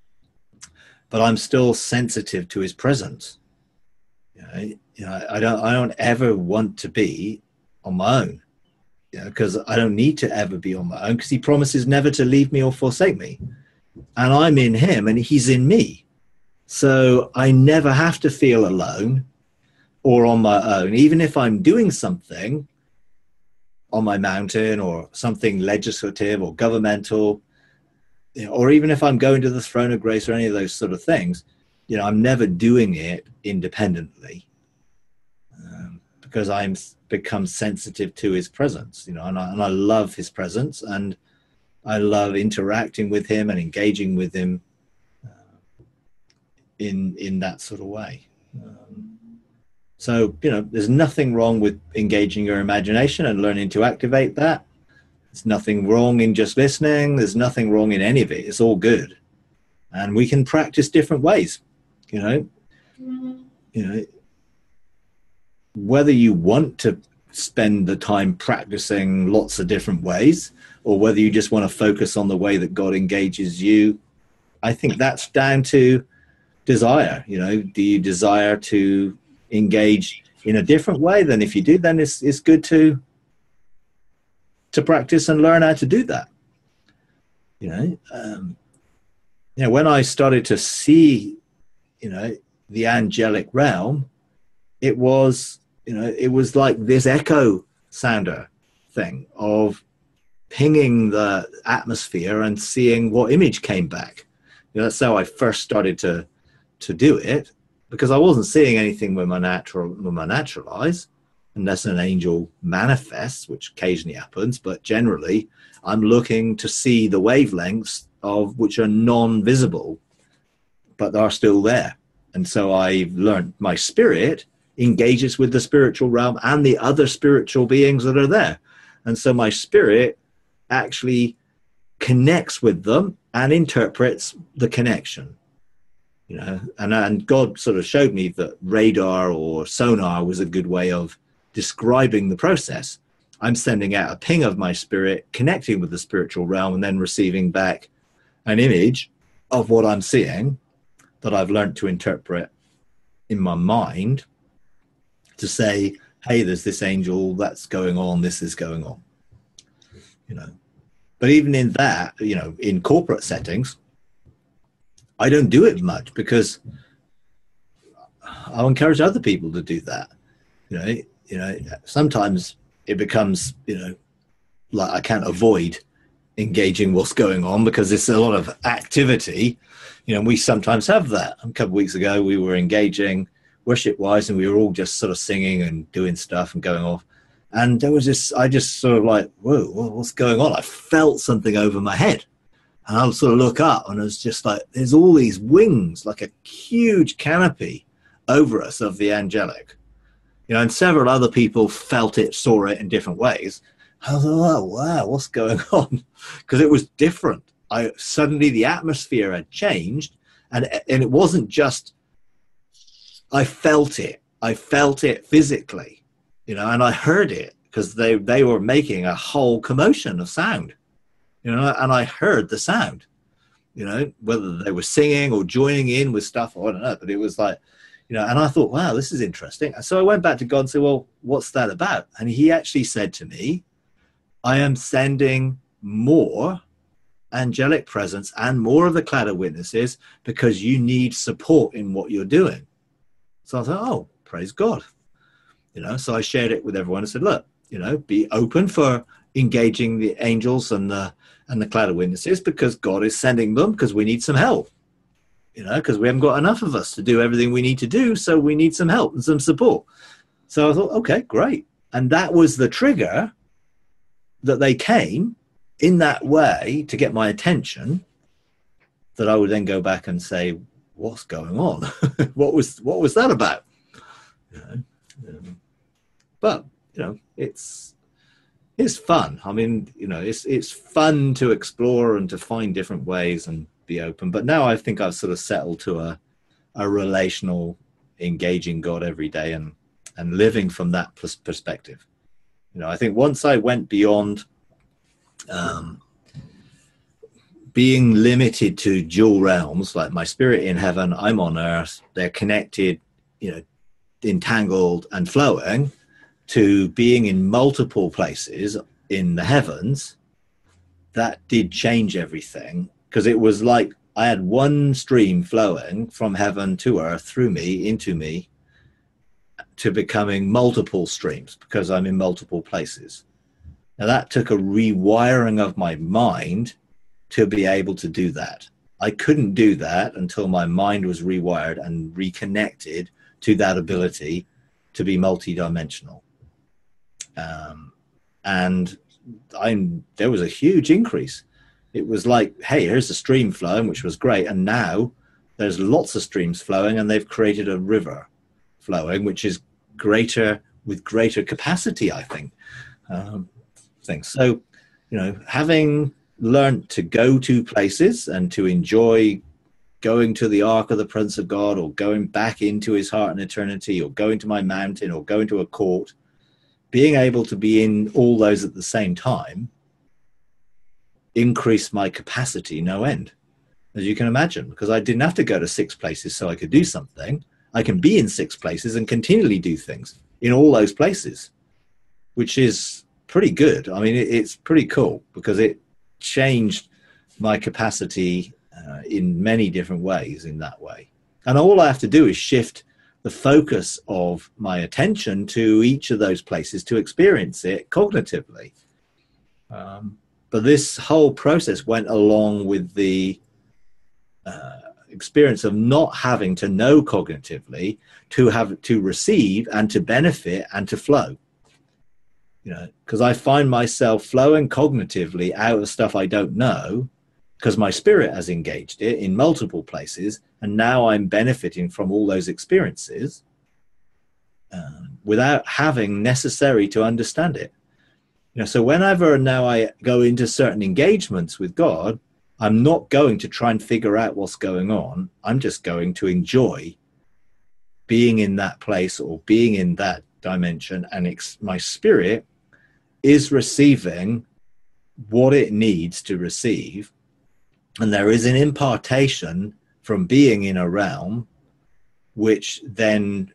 But I'm still sensitive to his presence. You know, you know, I don't, I don't ever want to be on my own, you know, because I don't need to ever be on my own, because he promises never to leave me or forsake me. And I'm in him and he's in me. So I never have to feel alone or on my own, even if I'm doing something on my mountain or something legislative or governmental, you know, or even if I'm going to the throne of grace or any of those sort of things, you know, I'm never doing it independently, um, because I'm become sensitive to his presence, you know, and I, and I love his presence, and I love interacting with him and engaging with him uh, in in that sort of way. Um, so, you know, there's nothing wrong with engaging your imagination and learning to activate that. There's nothing wrong in just listening. There's nothing wrong in any of it. It's all good. And we can practice different ways, you know. Mm-hmm. You know, whether you want to spend the time practicing lots of different ways, or whether you just want to focus on the way that God engages you, I think that's down to desire. You know, do you desire to engage in a different way? Then if you do, then it's it's good to to practice and learn how to do that. You know, um, you know, when I started to see, you know, the angelic realm, it was, you know, it was like this echo sounder thing of pinging the atmosphere and seeing what image came back. You know, that's how I first started to to do it, because I wasn't seeing anything with my natural with my natural eyes, unless an angel manifests, which occasionally happens. But generally, I'm looking to see the wavelengths of which are non-visible, but are still there. And so I've learned my spirit engages with the spiritual realm and the other spiritual beings that are there. And so my spirit actually connects with them and interprets the connection. You know, and, and God sort of showed me that radar or sonar was a good way of describing the process. I'm sending out a ping of my spirit, connecting with the spiritual realm, and then receiving back an image of what I'm seeing that I've learned to interpret in my mind to say, hey, there's this angel that's going on, this is going on. You know, but even in that, you know, in corporate settings, I don't do it much, because I'll encourage other people to do that. You know, you know, sometimes it becomes, you know, like I can't avoid engaging what's going on because it's a lot of activity. You know, we sometimes have that. A couple of weeks ago, we were engaging worship-wise, and we were all just sort of singing and doing stuff and going off. And there was this, I just sort of like, whoa, what's going on? I felt something over my head. And I'll sort of look up, and it's just like, there's all these wings, like a huge canopy over us of the angelic. You know, and several other people felt it, saw it in different ways. I was like, oh, wow, what's going on? Because it was different. I suddenly the atmosphere had changed, and and it wasn't just, I felt it. I felt it physically, you know, and I heard it, because they, they were making a whole commotion of sound. You know, and I heard the sound, you know, whether they were singing or joining in with stuff, I don't know, but it was like, you know, and I thought, wow, this is interesting. So I went back to God and said, well, what's that about? And he actually said to me, I am sending more angelic presence and more of the cloud of witnesses because you need support in what you're doing. So I thought, oh, praise God. You know, so I shared it with everyone and said, look, you know, be open for engaging the angels and the and the cloud of witnesses, because God is sending them, because we need some help, you know, because we haven't got enough of us to do everything we need to do. So we need some help and some support. So I thought, okay, great. And that was the trigger that they came in that way to get my attention, that I would then go back and say, what's going on? what was, what was that about? You know, um, but, you know, it's, it's fun. I mean, you know, it's it's fun to explore and to find different ways and be open. But now I think I've sort of settled to a a relational, engaging God every day and and living from that pers- perspective. You know, I think once I went beyond um, being limited to dual realms, like my spirit in heaven, I'm on earth, they're connected, you know, entangled and flowing, to being in multiple places in the heavens, that did change everything, because it was like I had one stream flowing from heaven to earth through me, into me, to becoming multiple streams because I'm in multiple places. Now that took a rewiring of my mind to be able to do that. I couldn't do that until my mind was rewired and reconnected to that ability to be multidimensional. Um, and I'm, there was a huge increase. It was like, hey, here's a stream flowing, which was great. And now there's lots of streams flowing, and they've created a river flowing, which is greater, with greater capacity, I think. Um, things. So, you know, having learned to go to places and to enjoy going to the Ark of the Prince of God, or going back into his heart in eternity, or going to my mountain, or going to a court, being able to be in all those at the same time increased my capacity no end, as you can imagine, because I didn't have to go to six places so I could do something. I can be in six places and continually do things in all those places, which is pretty good. I mean, it, it's pretty cool because it changed my capacity uh, in many different ways in that way. And all I have to do is shift the focus of my attention to each of those places to experience it cognitively. Um, but this whole process went along with the uh, experience of not having to know cognitively to have to receive and to benefit and to flow. You know, because I find myself flowing cognitively out of stuff I don't know, because my spirit has engaged it in multiple places, and now I'm benefiting from all those experiences um, without having necessary to understand it. You know, so whenever now I go into certain engagements with God, I'm not going to try and figure out what's going on. I'm just going to enjoy being in that place or being in that dimension, and ex- my spirit is receiving what it needs to receive. And there is an impartation from being in a realm which then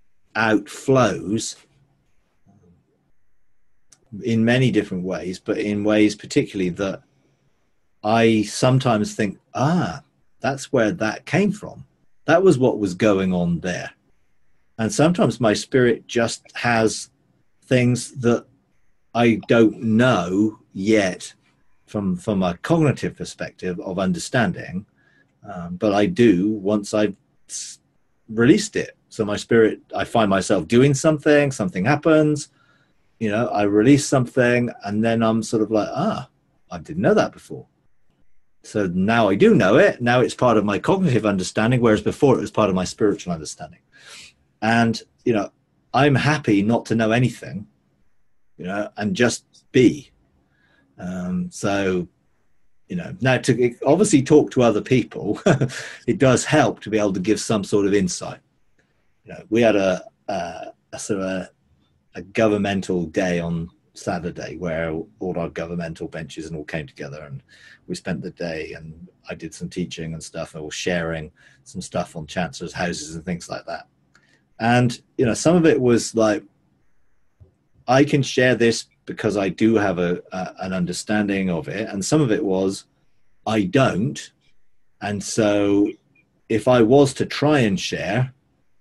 outflows in many different ways, but in ways particularly that I sometimes think, ah, that's where that came from. That was what was going on there. And sometimes my spirit just has things that I don't know yet from, from a cognitive perspective of understanding, um, but I do once I've released it. So my spirit, I find myself doing something, something happens, you know, I release something, and then I'm sort of like, ah, I didn't know that before. So now I do know it. Now it's part of my cognitive understanding, whereas before it was part of my spiritual understanding. And, you know, I'm happy not to know anything, you know, and just be. Um, so, you know, now to obviously talk to other people, it does help to be able to give some sort of insight. You know, we had a, a, a sort of a, a governmental day on Saturday where all our governmental benches and all came together, and we spent the day, and I did some teaching and stuff, and we were sharing some stuff on chancellors' houses and things like that. And, you know, some of it was like, I can share this because I do have a, a an understanding of it. And some of it was, I don't. And so if I was to try and share,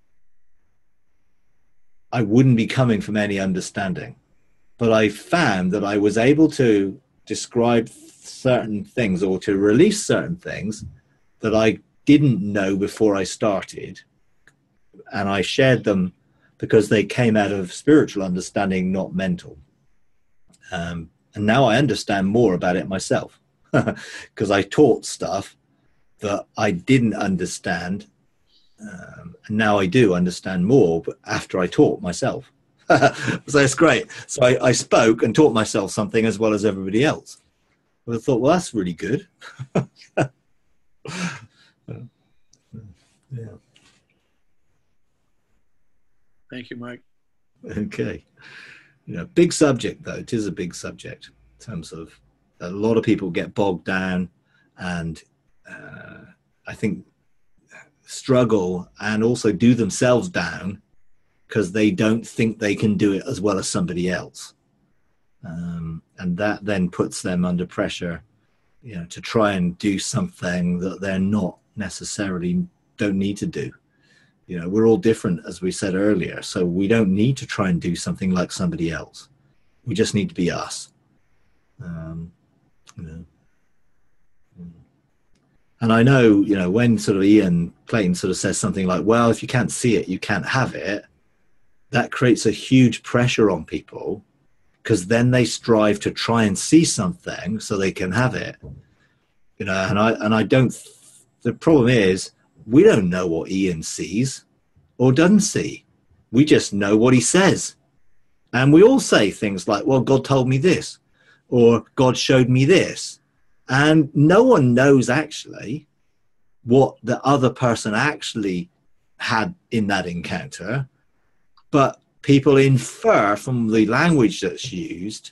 I wouldn't be coming from any understanding. But I found that I was able to describe certain things or to release certain things that I didn't know before I started. And I shared them because they came out of spiritual understanding, not mental. Um, and now I understand more about it myself because I taught stuff that I didn't understand. Um, and now I do understand more after I taught myself. So it's great. So I, I spoke and taught myself something as well as everybody else. But I thought, well, that's really good. Yeah. Thank you, Mike. Okay. You know, big subject though. It is a big subject in terms of a lot of people get bogged down, and uh, I think struggle and also do themselves down because they don't think they can do it as well as somebody else. Um, and that then puts them under pressure, you know, to try and do something that they're not necessarily don't need to do. You know, we're all different, as we said earlier, so we don't need to try and do something like somebody else. We just need to be us. Um, you know. And I know, you know, when sort of Ian Clayton sort of says something like, well, if you can't see it, you can't have it, that creates a huge pressure on people, because then they strive to try and see something so they can have it. You know, and I and I don't, the problem is, we don't know what Ian sees or doesn't see. We just know what he says. And we all say things like, well, God told me this, or God showed me this. And no one knows actually what the other person actually had in that encounter. But people infer from the language that's used,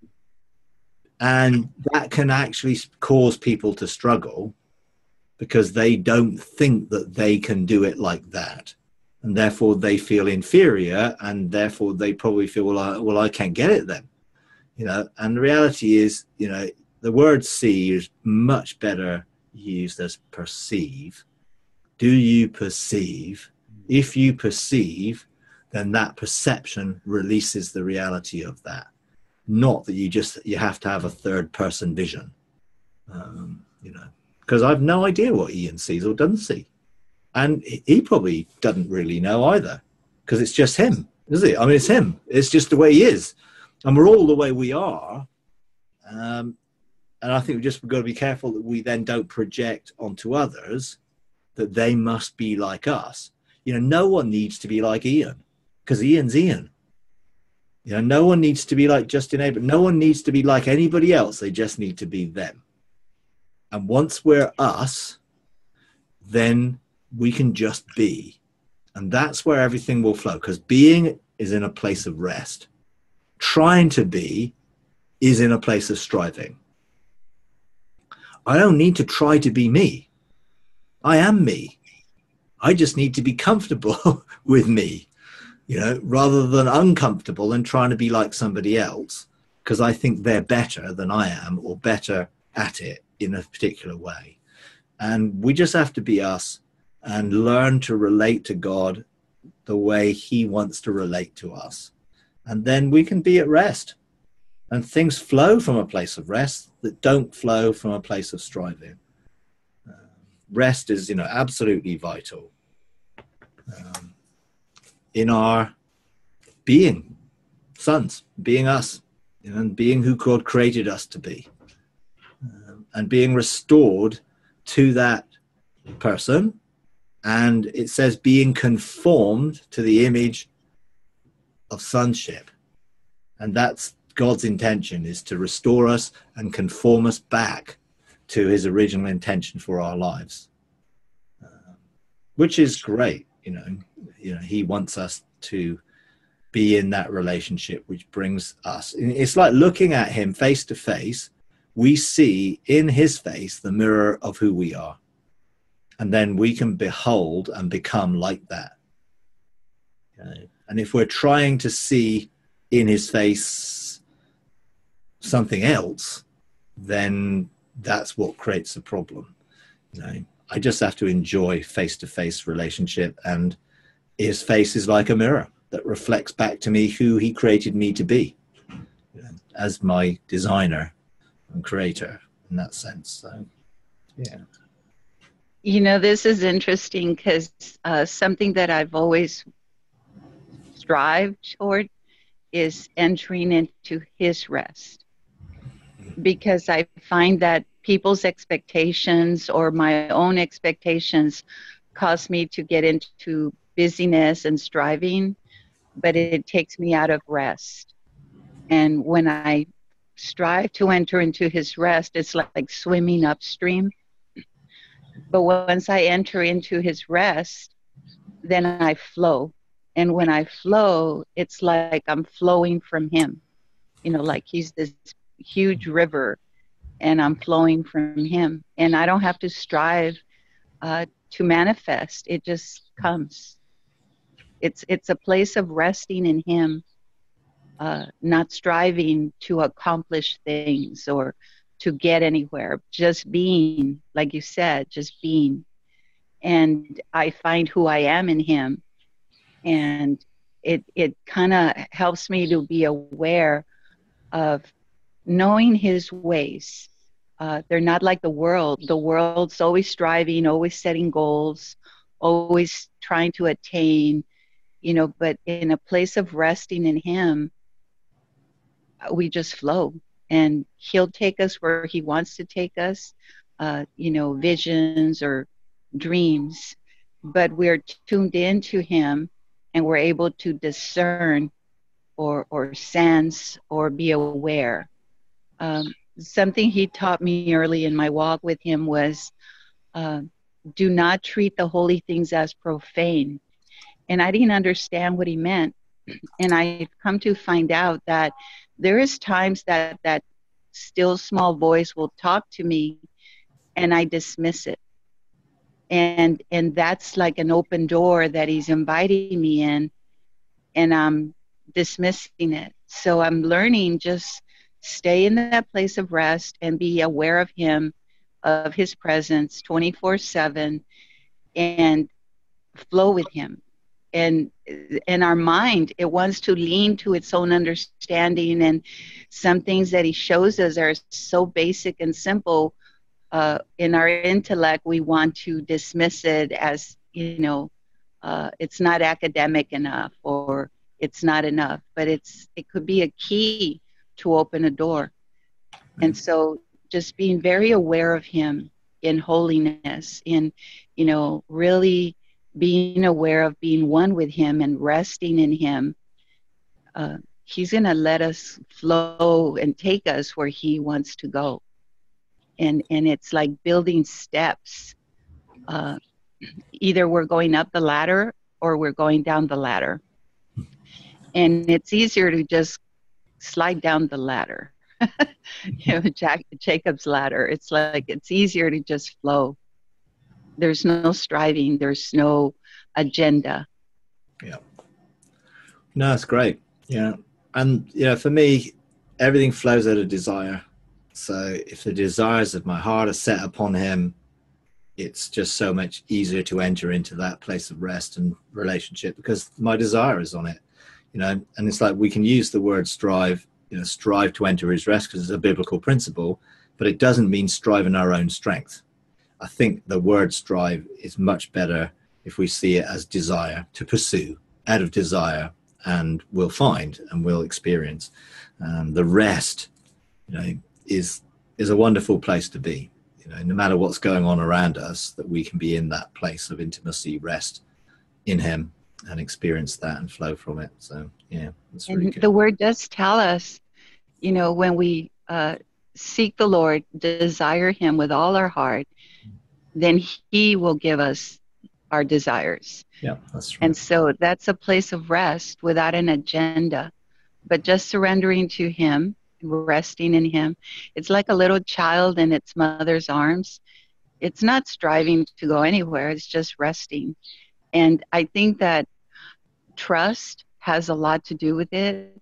and that can actually cause people to struggle because they don't think that they can do it like that. And therefore they feel inferior, and therefore they probably feel, well, I, well, I can't get it then. You know, and the reality is, you know, the word see is much better used as perceive. Do you perceive? If you perceive, then that perception releases the reality of that. Not that you just, you have to have a third person vision, um, you know, because I've no idea what Ian sees or doesn't see. And he probably doesn't really know either, because it's just him, is it? I mean, it's him. It's just the way he is. And we're all the way we are. Um, and I think we've just got to be careful that we then don't project onto others that they must be like us. You know, no one needs to be like Ian, because Ian's Ian. You know, no one needs to be like Justin Abrams. No one needs to be like anybody else. They just need to be them. And once we're us, then we can just be. And that's where everything will flow, because being is in a place of rest. Trying to be is in a place of striving. I don't need to try to be me. I am me. I just need to be comfortable with me, you know, rather than uncomfortable and trying to be like somebody else, because I think they're better than I am, or better at it in a particular way. And we just have to be us and learn to relate to God the way he wants to relate to us. And then we can be at rest. And things flow from a place of rest that don't flow from a place of striving. Uh, rest is, you know, absolutely vital um, in our being sons, being us, you know, and being who God created us to be, um, and being restored to that person. And it says being conformed to the image of sonship. And that's God's intention, is to restore us and conform us back to his original intention for our lives, uh, which is great. You know, you know, he wants us to be in that relationship, which brings us. It's like looking at him face to face. We see in his face the mirror of who we are. And then we can behold and become like that. Okay. And if we're trying to see in his face something else, then that's what creates a problem. You know, I just have to enjoy face-to-face relationship, and his face is like a mirror that reflects back to me who he created me to be, you know, as my designer and creator in that sense. So, yeah. You know, this is interesting because uh, something that I've always strived toward is entering into his rest, because I find that people's expectations or my own expectations cause me to get into busyness and striving but it takes me out of rest. And when I strive to enter into his rest, it's like, like swimming upstream. But once I enter into his rest, then I flow. And when I flow, it's like I'm flowing from him. You know, like he's this huge river and I'm flowing from him. And I don't have to strive uh, to manifest. It just comes. It's it's a place of resting in him, uh, not striving to accomplish things or to get anywhere. Just being, like you said, just being. And I find who I am in him. And it it kind of helps me to be aware of knowing his ways. Uh, they're not like the world. The world's always striving, always setting goals, always trying to attain, you know, but in a place of resting in him, we just flow. And he'll take us where he wants to take us, uh, you know, visions or dreams. But we're tuned into him and we're able to discern or, or sense or be aware. Um, something he taught me early in my walk with him was uh, do not treat the holy things as profane. And I didn't understand what he meant. And I've come to find out that there is times that that still small voice will talk to me and I dismiss it. And and that's like an open door that he's inviting me in, and I'm dismissing it. So I'm learning just stay in that place of rest and be aware of him, of his presence twenty-four seven, and flow with him. And and our mind, it wants to lean to its own understanding, and some things that he shows us are so basic and simple. Uh, in our intellect, we want to dismiss it as, you know, uh, it's not academic enough or it's not enough, but it's it could be a key to open a door. And so just being very aware of him in holiness, in, you know, really being aware of being one with him and resting in him, uh, he's going to let us flow and take us where he wants to go. And and it's like building steps. Uh, either we're going up the ladder or we're going down the ladder. And it's easier to just slide down the ladder. you know, Jack, Jacob's ladder. It's like it's easier to just flow. There's no striving. There's no agenda. Yeah. No, it's great. Yeah. And, you know, for me, everything flows out of desire. So if the desires of my heart are set upon him, it's just so much easier to enter into that place of rest and relationship because my desire is on it, you know. And it's like we can use the word strive, you know, strive to enter his rest because it's a biblical principle, but it doesn't mean strive in our own strength. I think the word strive is much better if we see it as desire, to pursue out of desire, and we'll find and we'll experience. Um, the rest, you know, is is a wonderful place to be, you know, no matter what's going on around us, that we can be in that place of intimacy, rest in him, and experience that and flow from it. So yeah, that's really and good. The word does tell us, you know, when we uh, seek the Lord, desire him with all our heart, then he will give us our desires. Yeah, that's true. And so that's a place of rest without an agenda, but just surrendering to him, resting in him. It's like a little child in its mother's arms. It's not striving to go anywhere. It's just resting. And I think that trust has a lot to do with it,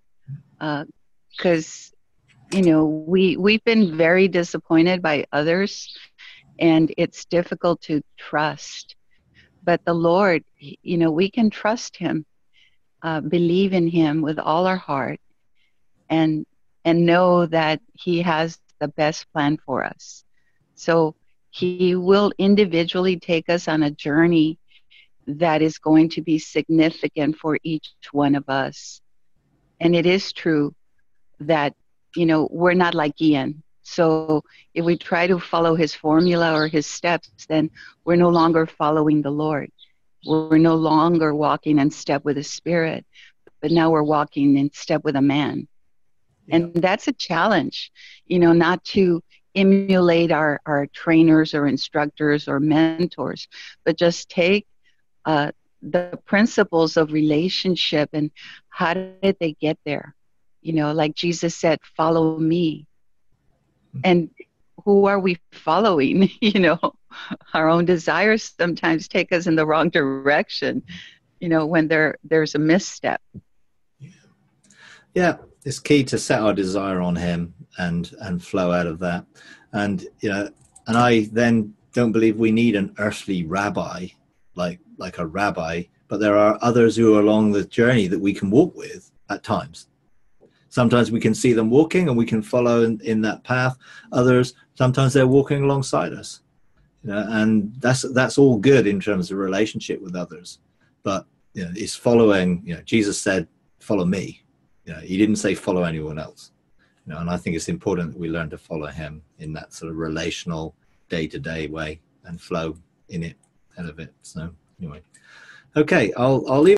because, uh, you know, we, we've been very disappointed by others, and it's difficult to trust. But the Lord, you know, we can trust him, uh, believe in him with all our heart, and and know that he has the best plan for us. So he will individually take us on a journey that is going to be significant for each one of us. And it is true that, you know, we're not like Ian. So if we try to follow his formula or his steps, then we're no longer following the Lord. We're no longer walking in step with the Spirit. but now we're walking in step with a man. Yeah. And that's a challenge, you know, not to emulate our, our trainers or instructors or mentors, but just take uh, the principles of relationship and how did they get there? You know, like Jesus said, follow me. And who are we following? You know, our own desires sometimes take us in the wrong direction, you know, when there there's a misstep. Yeah. Yeah, it's key to set our desire on him and and flow out of that. And, you know, and I then don't believe we need an earthly rabbi, like like a rabbi, but there are others who are along the journey that we can walk with at times. Sometimes we can see them walking and we can follow in, in that path. Others, sometimes they're walking alongside us. You know, and that's that's all good in terms of relationship with others. But, you know, it's following, you know, Jesus said, follow me. You know, he didn't say follow anyone else. You know, and I think it's important that we learn to follow him in that sort of relational, day-to-day way and flow in it, out of it. So anyway, okay, I'll I'll leave.